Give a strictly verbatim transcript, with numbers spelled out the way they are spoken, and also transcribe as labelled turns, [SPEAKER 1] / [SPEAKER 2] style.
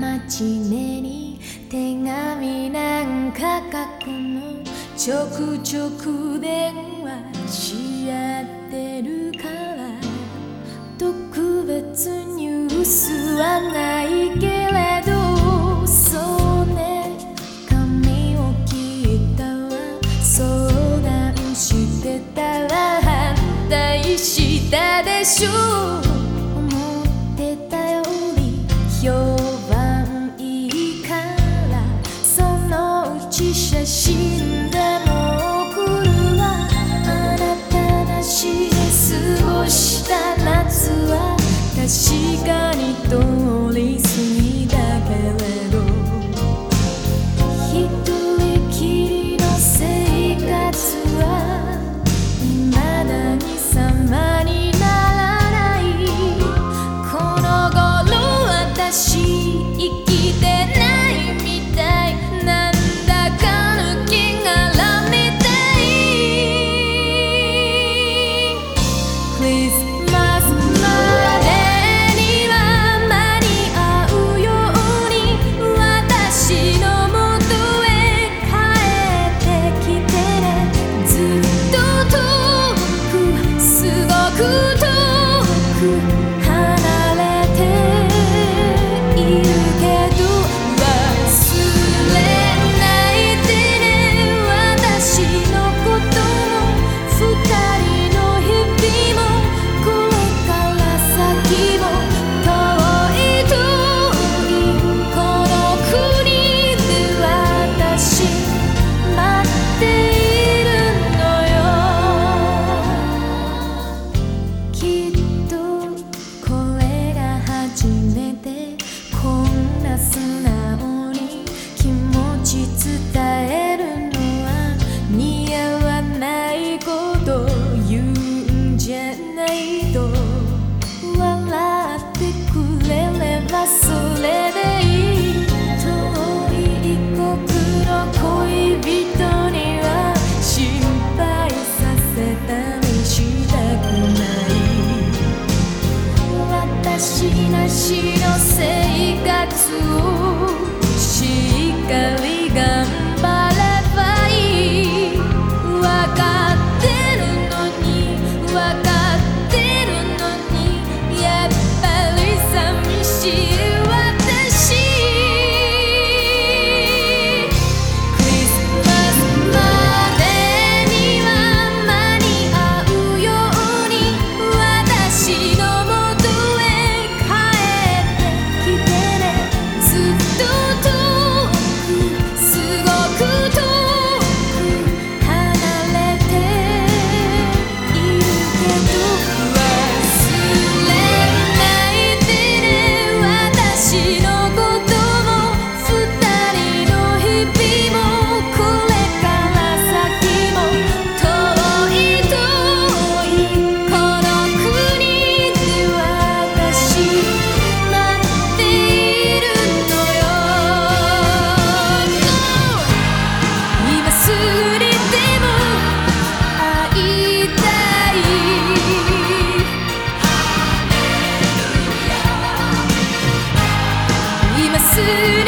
[SPEAKER 1] 待ちねに手紙なんか書くの、ちょくちょく電話し合ってるから、特別ニュースはないけれど、そうね、髪を切ったわ、相談してたら反対したでしょ。思ってたより評判いいから、そのうち写真でも送るわ。あなたなしで過ごした夏は確かに通り過ぎだけれど、一人きりの生活は未だに様にならない。この頃私生きてないみたい、なんだか抜き殻みたい。クリスマスまでには間に合うように、私のもとへ帰ってきてね。ずっと遠く、すごく遠く離れているけど、忘れないでね、私のことも二人の日々も、これから先も遠い遠いこの国で私待っているのよ。きっとこれが初めて、こんな素直に気持ち伝えるのは似合わないこと言うんじゃないと、笑ってくれればそれでいい。遠い異国の恋人には心配させたりしたくない。私なしの生活をしっかり頑張ればいい。わかってるのに、わかってるのに、やっぱり寂しい私。クリスマスまでには間に合うように、私のもとへ帰ってきてね。ずっと遠く、すごく遠く離れているけど、忘れないでね、私のことも二人の日々も、これから先も遠い遠いこの国で私待っているのよ。今すぐにでも会いたい。今すぐ